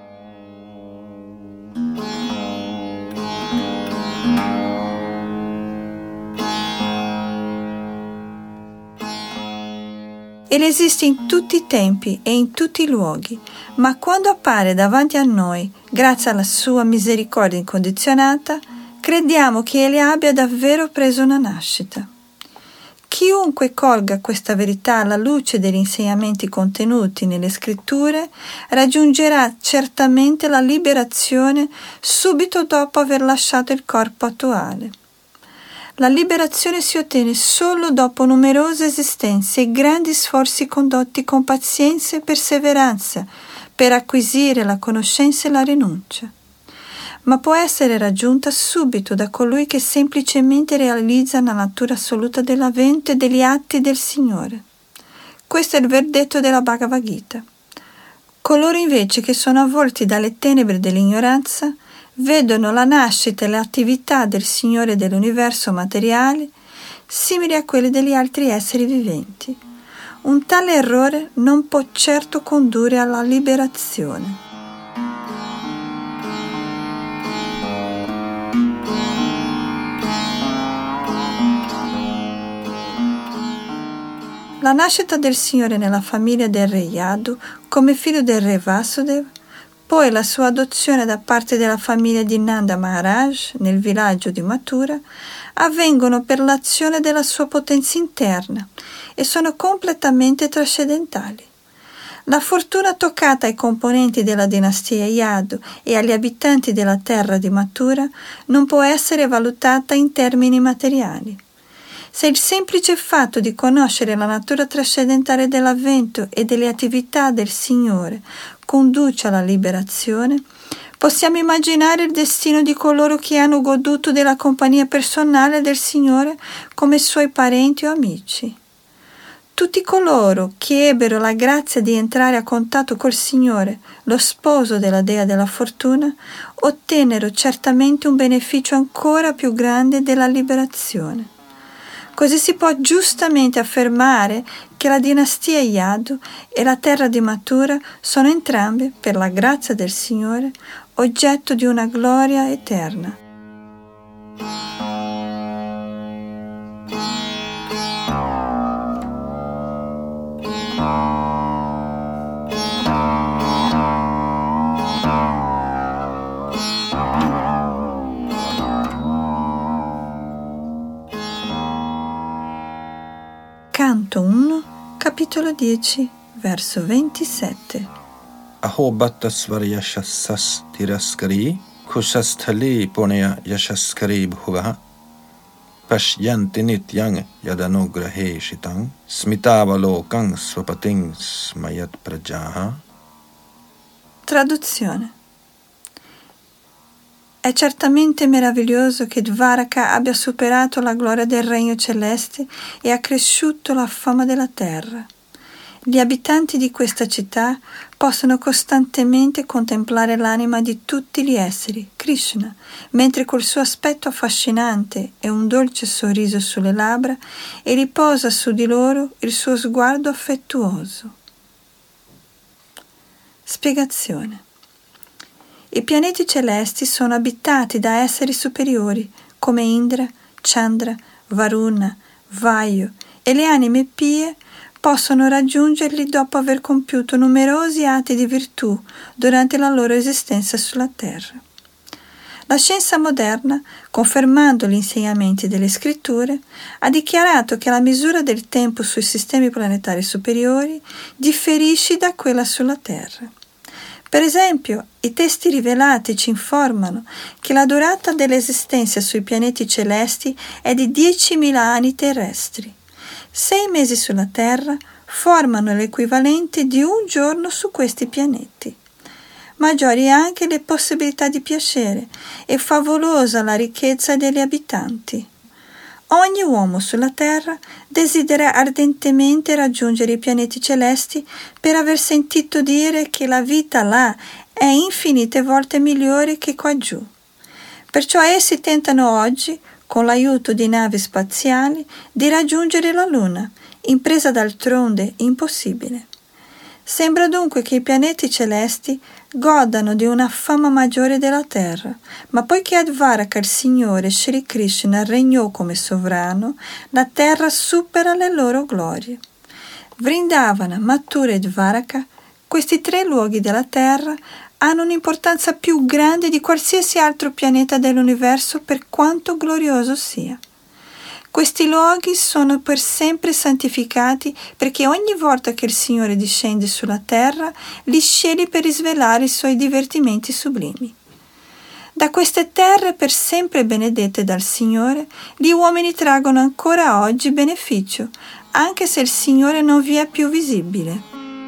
Egli esiste in tutti i tempi e in tutti i luoghi, ma quando appare davanti a noi, grazie alla sua misericordia incondizionata, crediamo che Egli abbia davvero preso una nascita. Chiunque colga questa verità alla luce degli insegnamenti contenuti nelle scritture raggiungerà certamente la liberazione subito dopo aver lasciato il corpo attuale. La liberazione si ottiene solo dopo numerose esistenze e grandi sforzi condotti con pazienza e perseveranza per acquisire la conoscenza e la rinuncia. Ma può essere raggiunta subito da colui che semplicemente realizza la natura assoluta dell'avvento e degli atti del Signore. Questo è il verdetto della Bhagavad Gita. Coloro invece che sono avvolti dalle tenebre dell'ignoranza vedono la nascita e le attività del Signore dell'universo materiale simili a quelle degli altri esseri viventi. Un tale errore non può certo condurre alla liberazione. La nascita del Signore nella famiglia del re Yadu come figlio del re Vasudeva, poi la sua adozione da parte della famiglia di Nanda Maharaj nel villaggio di Mathura avvengono per l'azione della sua potenza interna e sono completamente trascendentali. La fortuna toccata ai componenti della dinastia Yadu e agli abitanti della terra di Mathura non può essere valutata in termini materiali. Se il semplice fatto di conoscere la natura trascendentale dell'avvento e delle attività del Signore conduce alla liberazione, possiamo immaginare il destino di coloro che hanno goduto della compagnia personale del Signore come suoi parenti o amici. Tutti coloro che ebbero la grazia di entrare a contatto col Signore, lo sposo della Dea della Fortuna, ottennero certamente un beneficio ancora più grande della liberazione. Così si può giustamente affermare che la dinastia Yadu e la terra di Mathura sono entrambe, per la grazia del Signore, oggetto di una gloria eterna. Canto uno, capitolo dieci, verso ventisette. Ahobattasvar yashassas tiraskari, kusasthali ponaya yashaskari bhuvaha, pashyanti nityang yadanugrahe shitang, smitavalokang swapating smayat prajaha. Traduzione. È certamente meraviglioso che Dvaraka abbia superato la gloria del regno celeste e accresciuto la fama della terra. Gli abitanti di questa città possono costantemente contemplare l'anima di tutti gli esseri, Krishna, mentre col suo aspetto affascinante e un dolce sorriso sulle labbra e riposa su di loro il suo sguardo affettuoso. Spiegazione. I pianeti celesti sono abitati da esseri superiori come Indra, Chandra, Varuna, Vayu e le anime pie possono raggiungerli dopo aver compiuto numerosi atti di virtù durante la loro esistenza sulla Terra. La scienza moderna, confermando gli insegnamenti delle scritture, ha dichiarato che la misura del tempo sui sistemi planetari superiori differisce da quella sulla Terra. Per esempio, i testi rivelati ci informano che la durata dell'esistenza sui pianeti celesti è di diecimila anni terrestri. Sei mesi sulla Terra formano l'equivalente di un giorno su questi pianeti. Maggiori anche le possibilità di piacere e favolosa la ricchezza degli abitanti. Ogni uomo sulla Terra desidera ardentemente raggiungere i pianeti celesti per aver sentito dire che la vita là è infinite volte migliore che qua giù. Perciò essi tentano oggi, con l'aiuto di navi spaziali, di raggiungere la Luna, impresa d'altronde impossibile. Sembra dunque che i pianeti celesti godano di una fama maggiore della Terra, ma poiché a Dvaraka il Signore Shri Krishna regnò come sovrano, la Terra supera le loro glorie. Vrindavana, Mathura e Dvaraka, questi tre luoghi della Terra, hanno un'importanza più grande di qualsiasi altro pianeta dell'universo per quanto glorioso sia. Questi luoghi sono per sempre santificati perché ogni volta che il Signore discende sulla terra li sceglie per risvelare i suoi divertimenti sublimi. Da queste terre per sempre benedette dal Signore, gli uomini traggono ancora oggi beneficio, anche se il Signore non vi è più visibile.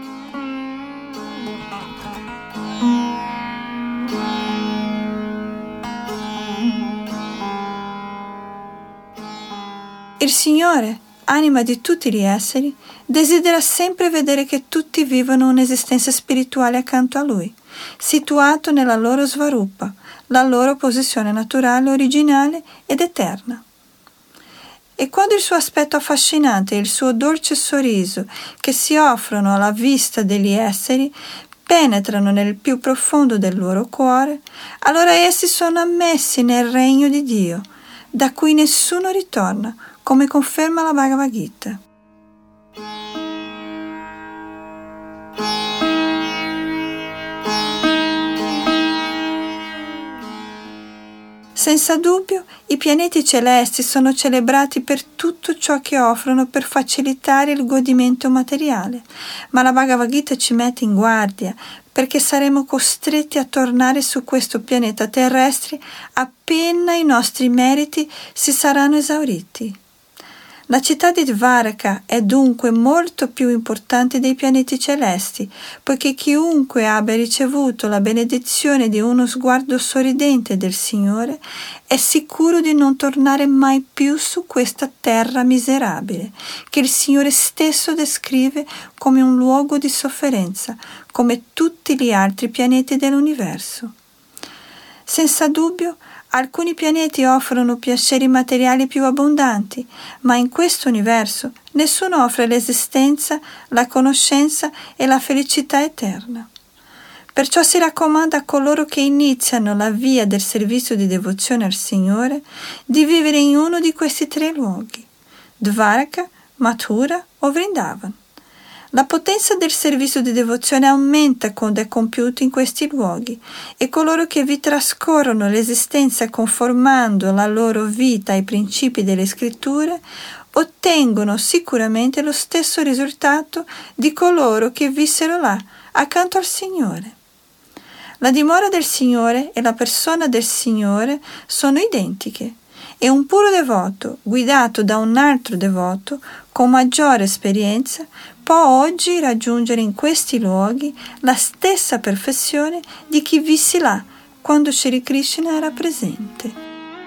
Il Signore, anima di tutti gli esseri, desidera sempre vedere che tutti vivono un'esistenza spirituale accanto a Lui, situato nella loro svarupa, la loro posizione naturale, originale ed eterna. E quando il suo aspetto affascinante e il suo dolce sorriso che si offrono alla vista degli esseri penetrano nel più profondo del loro cuore, allora essi sono ammessi nel regno di Dio, da cui nessuno ritorna, come conferma la Bhagavad Gita. Senza dubbio, i pianeti celesti sono celebrati per tutto ciò che offrono per facilitare il godimento materiale, ma la Bhagavad Gita ci mette in guardia perché saremo costretti a tornare su questo pianeta terrestre appena i nostri meriti si saranno esauriti. La città di Dvaraka è dunque molto più importante dei pianeti celesti, poiché chiunque abbia ricevuto la benedizione di uno sguardo sorridente del Signore è sicuro di non tornare mai più su questa terra miserabile, che il Signore stesso descrive come un luogo di sofferenza, come tutti gli altri pianeti dell'universo. Senza dubbio, alcuni pianeti offrono piaceri materiali più abbondanti, ma in questo universo nessuno offre l'esistenza, la conoscenza e la felicità eterna. Perciò si raccomanda a coloro che iniziano la via del servizio di devozione al Signore di vivere in uno di questi tre luoghi, Dvaraka, Mathura o Vrindavan. La potenza del servizio di devozione aumenta quando è compiuto in questi luoghi e coloro che vi trascorrono l'esistenza conformando la loro vita ai principi delle scritture ottengono sicuramente lo stesso risultato di coloro che vissero là, accanto al Signore. La dimora del Signore e la persona del Signore sono identiche e un puro devoto, guidato da un altro devoto, con maggiore esperienza, può oggi raggiungere in questi luoghi la stessa perfezione di chi vissi là, quando Shri Krishna era presente.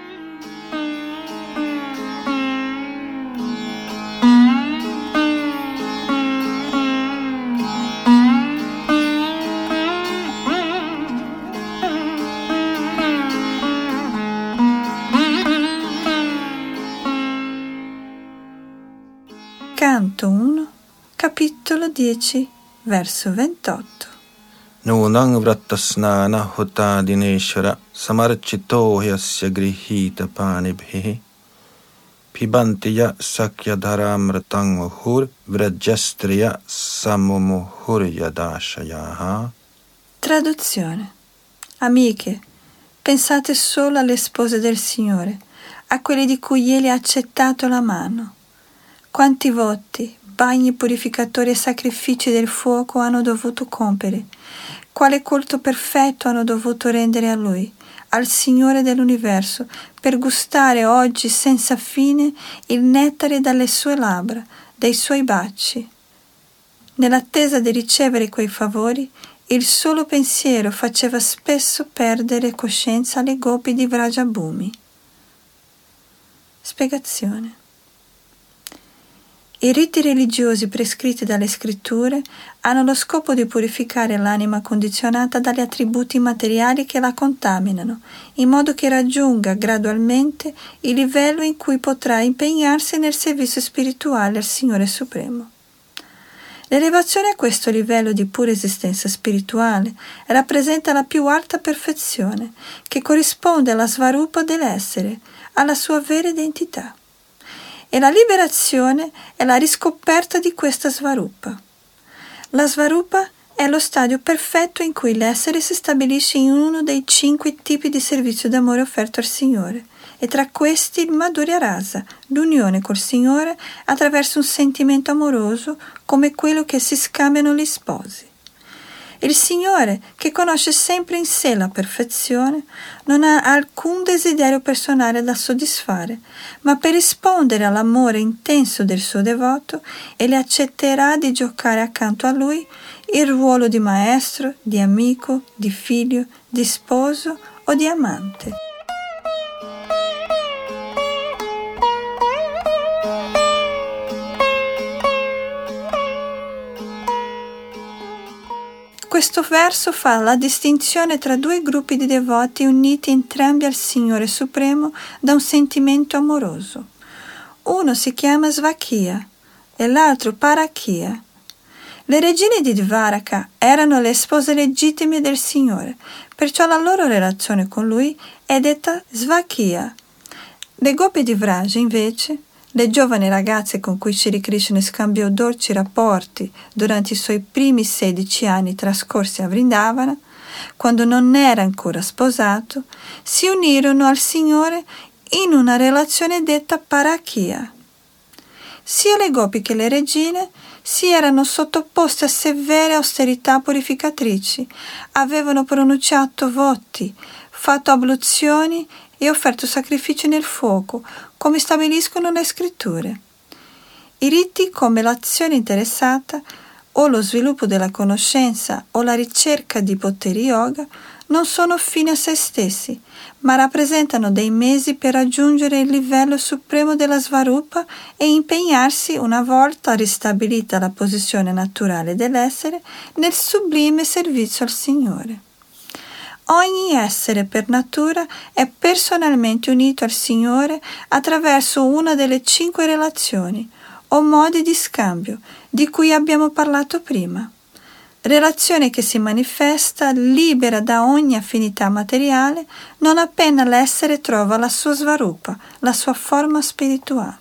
Canto uno, capitolo dieci, verso ventotto. Nunang vratasnana hota dineshara samarchito hyasya grihita panibhi pibantiya sakyadharamratang muhur vrajastriya samumuhur yadashayaha. Traduzione. Amiche, pensate solo alle spose del Signore, a quelle di cui Egli ha accettato la mano. Quanti voti, bagni purificatori e sacrifici del fuoco hanno dovuto compiere, quale culto perfetto hanno dovuto rendere a Lui, al Signore dell'universo, per gustare oggi senza fine il nettare dalle sue labbra, dai suoi baci. Nell'attesa di ricevere quei favori, il solo pensiero faceva spesso perdere coscienza alle gopi di Vrajabhumi. Spiegazione. I riti religiosi prescritti dalle scritture hanno lo scopo di purificare l'anima condizionata dagli attributi materiali che la contaminano, in modo che raggiunga gradualmente il livello in cui potrà impegnarsi nel servizio spirituale al Signore Supremo. L'elevazione a questo livello di pura esistenza spirituale rappresenta la più alta perfezione, che corrisponde alla svarupa dell'essere, alla sua vera identità. E la liberazione è la riscoperta di questa svarupa. La svarupa è lo stadio perfetto in cui l'essere si stabilisce in uno dei cinque tipi di servizio d'amore offerto al Signore, e tra questi il Madhurya Rasa, l'unione col Signore attraverso un sentimento amoroso come quello che si scambiano gli sposi. Il Signore, che conosce sempre in sé la perfezione, non ha alcun desiderio personale da soddisfare, ma per rispondere all'amore intenso del suo devoto, egli accetterà di giocare accanto a lui il ruolo di maestro, di amico, di figlio, di sposo o di amante. Questo verso fa la distinzione tra due gruppi di devoti uniti entrambi al Signore Supremo da un sentimento amoroso. Uno si chiama Svakya e l'altro Parakya. Le regine di Dvaraka erano le spose legittime del Signore, perciò la loro relazione con Lui è detta Svakya. Le gopi di Vraja, invece, le giovani ragazze con cui Shri Krishna scambiò dolci rapporti durante i suoi primi sedici anni trascorsi a Vrindavana, quando non era ancora sposato, si unirono al Signore in una relazione detta Parakya. Sia le gopi che le regine si erano sottoposte a severe austerità purificatrici, avevano pronunciato voti, fatto abluzioni e offerto sacrifici nel fuoco, come stabiliscono le scritture. I riti come l'azione interessata o lo sviluppo della conoscenza o la ricerca di poteri yoga non sono fini a se stessi, ma rappresentano dei mezzi per raggiungere il livello supremo della svarupa e impegnarsi, una volta ristabilita la posizione naturale dell'essere, nel sublime servizio al Signore. Ogni essere per natura è personalmente unito al Signore attraverso una delle cinque relazioni o modi di scambio di cui abbiamo parlato prima. Relazione che si manifesta libera da ogni affinità materiale non appena l'essere trova la sua svarupa, la sua forma spirituale.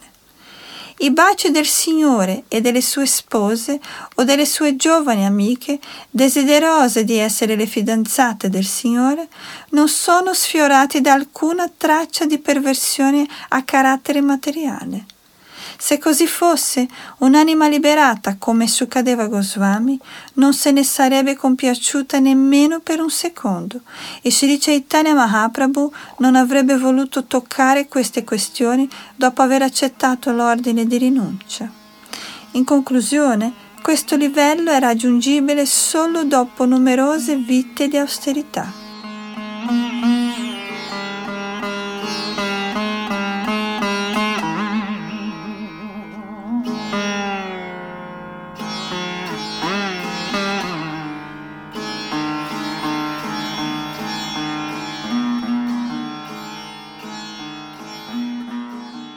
I baci del Signore e delle sue spose o delle sue giovani amiche, desiderose di essere le fidanzate del Signore, non sono sfiorati da alcuna traccia di perversione a carattere materiale. Se così fosse, un'anima liberata come Sukadeva Goswami non se ne sarebbe compiaciuta nemmeno per un secondo, e Sri Chaitanya Mahaprabhu non avrebbe voluto toccare queste questioni dopo aver accettato l'ordine di rinuncia. In conclusione, questo livello è raggiungibile solo dopo numerose vite di austerità.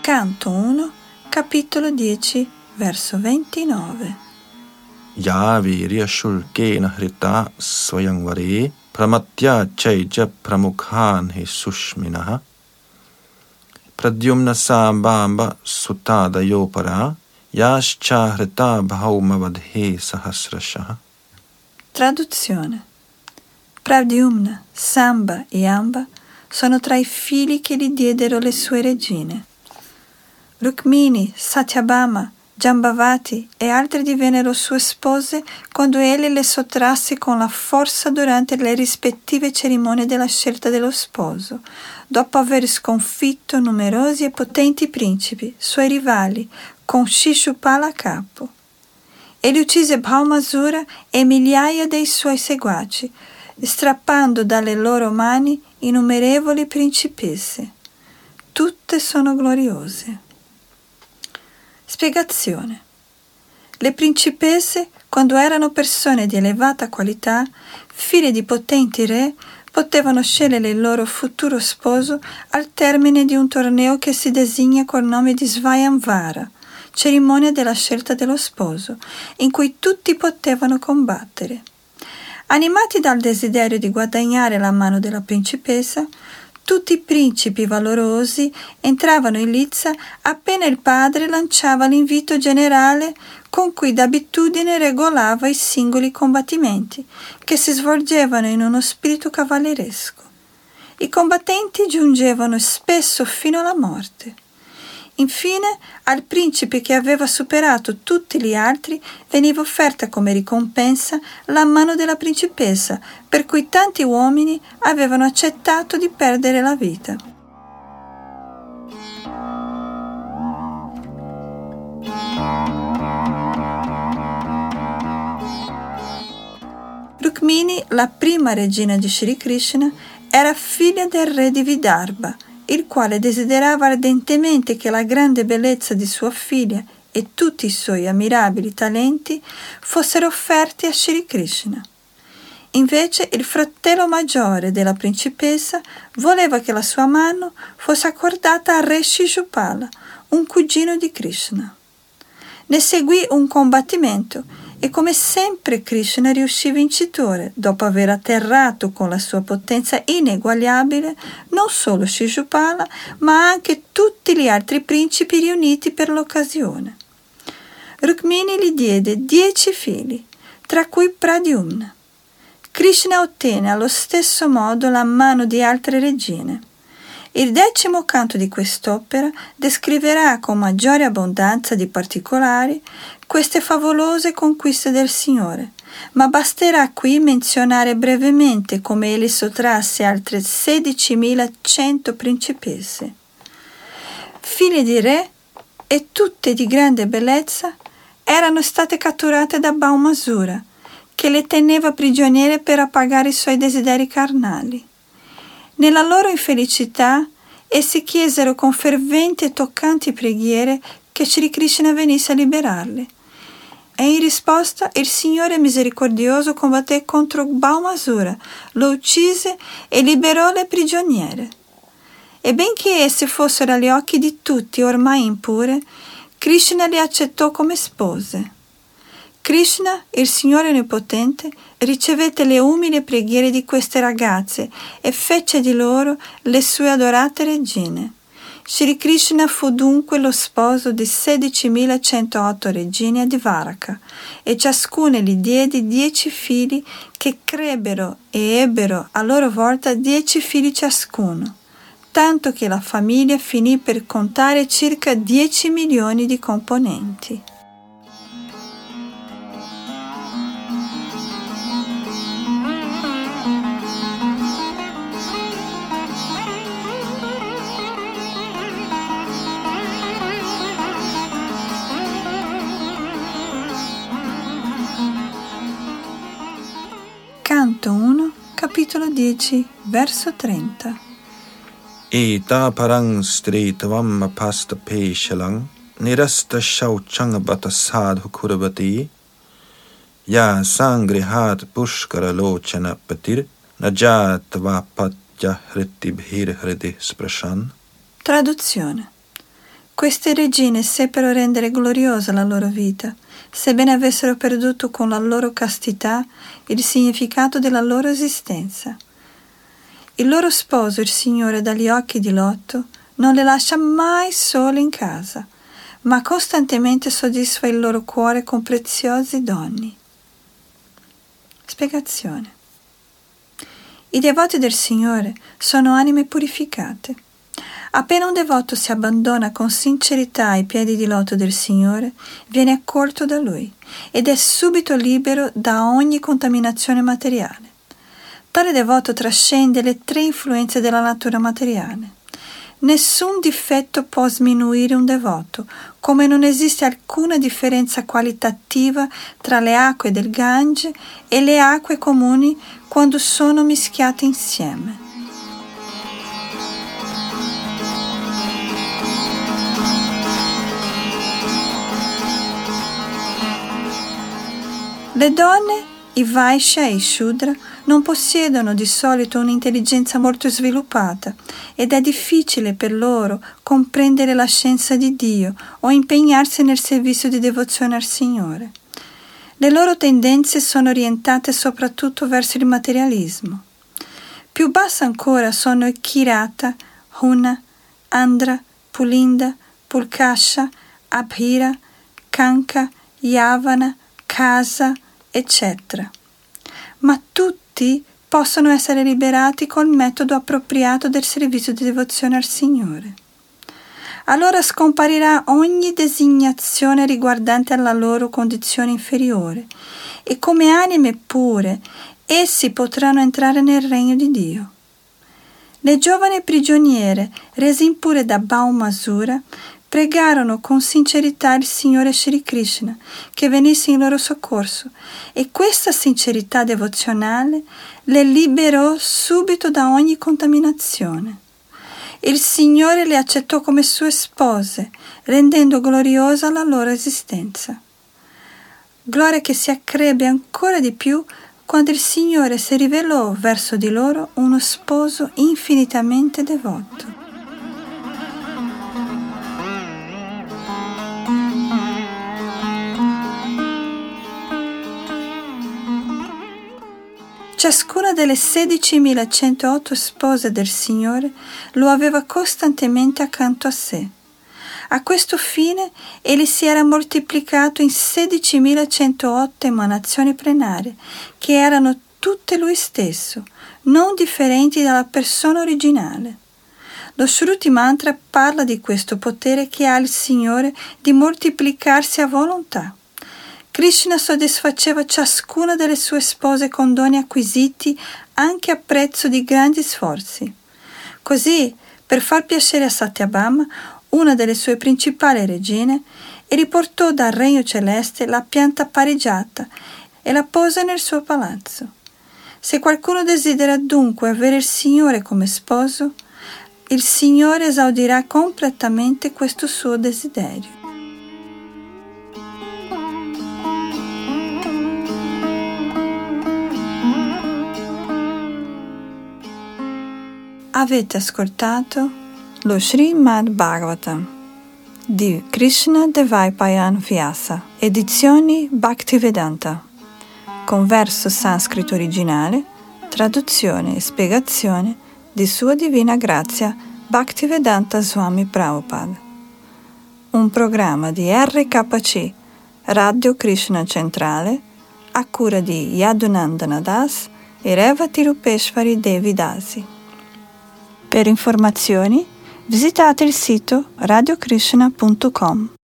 Canto uno, capitolo dieci, verso ventinove. Yavirya shulkena hrita swayamvare pramatya chaija pramukhanhi sushminaha pradyumna sambamba sutada yopara yascha hrita bhaumavadhe sahasrashaha. Traduzione. Pradyumna, Samba e Amba sono tra i figli che gli diedero le sue regine. Rukmini, Satyabhama, Jambavati e altre divennero sue spose quando egli le sottrasse con la forza durante le rispettive cerimonie della scelta dello sposo, dopo aver sconfitto numerosi e potenti principi, suoi rivali, con Shishupala a capo. Egli uccise Bhaumasura e migliaia dei suoi seguaci, strappando dalle loro mani innumerevoli principesse. Tutte sono gloriose. Spiegazione. Le principesse, quando erano persone di elevata qualità, figlie di potenti re, potevano scegliere il loro futuro sposo al termine di un torneo che si designa col nome di Svayamvara, cerimonia della scelta dello sposo, in cui tutti potevano combattere. Animati dal desiderio di guadagnare la mano della principessa, tutti i principi valorosi entravano in lizza appena il padre lanciava l'invito generale con cui d'abitudine regolava i singoli combattimenti, che si svolgevano in uno spirito cavalleresco. I combattenti giungevano spesso fino alla morte. Infine, al principe che aveva superato tutti gli altri veniva offerta come ricompensa la mano della principessa, per cui tanti uomini avevano accettato di perdere la vita. Rukmini, la prima regina di Shri Krishna, era figlia del re di Vidarbha, il quale desiderava ardentemente che la grande bellezza di sua figlia e tutti i suoi ammirabili talenti fossero offerti a Shri Krishna. Invece il fratello maggiore della principessa voleva che la sua mano fosse accordata al re Shishupala, un cugino di Krishna. Ne seguì un combattimento e come sempre Krishna riuscì vincitore, dopo aver atterrato con la sua potenza ineguagliabile non solo Shishupala, ma anche tutti gli altri principi riuniti per l'occasione. Rukmini gli diede dieci figli, tra cui Pradyumna. Krishna ottenne allo stesso modo la mano di altre regine. Il decimo canto di quest'opera descriverà con maggiore abbondanza di particolari queste favolose conquiste del Signore, ma basterà qui menzionare brevemente come egli sottrasse altre sedicimilacento principesse. Figlie di re e tutte di grande bellezza, erano state catturate da Bhaumasura, che le teneva prigioniere per appagare i suoi desideri carnali. Nella loro infelicità, essi chiesero con ferventi e toccanti preghiere che Shri Krishna venisse a liberarle. E in risposta il Signore misericordioso combatté contro Bhaumasura, lo uccise e liberò le prigioniere. E benché esse fossero agli occhi di tutti ormai impure, Krishna le accettò come spose. Krishna, il Signore Onnipotente, ricevette le umili preghiere di queste ragazze e fece di loro le sue adorate regine. Shri Krishna fu dunque lo sposo di sedicimilacentotto regine a Dvaraka e ciascuna gli diede dieci figli che crebbero e ebbero a loro volta dieci figli ciascuno, tanto che la famiglia finì per contare circa dieci milioni di componenti. Canto uno, capitolo dieci, verso trenta. Eta parang stritvam apasta peshalang nirasta shauchang bata sadhu kurvati ya sangrihat pushkara lochana patir najat vapatya hritibhir hridi sprashan. Traduzione. Queste regine seppero rendere gloriosa la loro vita, sebbene avessero perduto con la loro castità il significato della loro esistenza. Il loro sposo, il Signore, dagli occhi di lotto, non le lascia mai sole in casa, ma costantemente soddisfa il loro cuore con preziosi doni. Spiegazione. I devoti del Signore sono anime purificate. Appena un devoto si abbandona con sincerità ai piedi di loto del Signore, viene accolto da Lui ed è subito libero da ogni contaminazione materiale. Tale devoto trascende le tre influenze della natura materiale. Nessun difetto può sminuire un devoto, come non esiste alcuna differenza qualitativa tra le acque del Gange e le acque comuni quando sono mischiate insieme. Le donne, i Vaishya e i Shudra, non possiedono di solito un'intelligenza molto sviluppata ed è difficile per loro comprendere la scienza di Dio o impegnarsi nel servizio di devozione al Signore. Le loro tendenze sono orientate soprattutto verso il materialismo. Più bassa ancora sono i Kirata, Huna, Andra, Pulinda, Pulkasha, Abhira, Kanka, Yavana, Kasa, eccetera. Ma tutti possono essere liberati col metodo appropriato del servizio di devozione al Signore. Allora scomparirà ogni designazione riguardante alla loro condizione inferiore e come anime pure essi potranno entrare nel regno di Dio. Le giovani prigioniere, rese impure da Bhaumasura, pregarono con sincerità il Signore Shri Krishna che venisse in loro soccorso e questa sincerità devozionale le liberò subito da ogni contaminazione. Il Signore le accettò come sue spose, rendendo gloriosa la loro esistenza. Gloria che si accrebbe ancora di più quando il Signore si rivelò verso di loro uno sposo infinitamente devoto. Ciascuna delle sedicimilacentotto spose del Signore lo aveva costantemente accanto a sé. A questo fine egli si era moltiplicato in sedicimilacentotto emanazioni plenarie, che erano tutte lui stesso, non differenti dalla persona originale. Lo Shruti Mantra parla di questo potere che ha il Signore di moltiplicarsi a volontà. Krishna soddisfaceva ciascuna delle sue spose con doni acquisiti anche a prezzo di grandi sforzi. Così, per far piacere a Satyabhama, una delle sue principali regine, e riportò dal regno celeste la pianta pareggiata e la pose nel suo palazzo. Se qualcuno desidera dunque avere il Signore come sposo, il Signore esaudirà completamente questo suo desiderio. Avete ascoltato lo Srimad Bhagavatam di Krishna Devaipayan Vyasa, edizioni Bhaktivedanta, con verso sanscrito originale, traduzione e spiegazione di Sua Divina Grazia Bhaktivedanta Swami Prabhupada. Un programma di R K C, Radio Krishna Centrale, a cura di Yadunandana Das e Revati Rupeshvari Devi Dasi. Per informazioni visitate il sito radio krishna punto com.